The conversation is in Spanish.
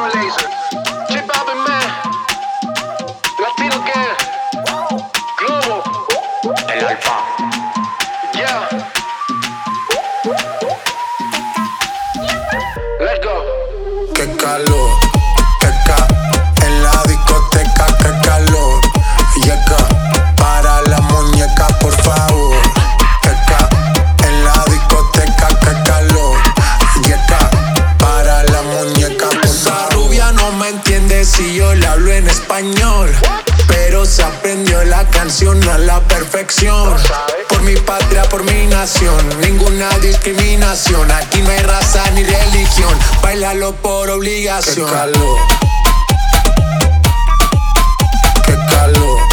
Laser. Chip Balvin, man. Latino Gang. Globo. El Alfa. Yeah. Let's go. Qué calor, en la discoteca, qué calor. Yeca, para la muñeca, por favor. Yeca, en la discoteca, qué calor. Yeca, para la muñeca, por favor. Esa rubia no me entiende si yo le hablo en español, pero se aprendió la canción a la perfección. Por mi patria, por mi nación, ninguna discriminación. Aquí no hay raza ni religión, bailalo por obligación. Qué calor, qué calor.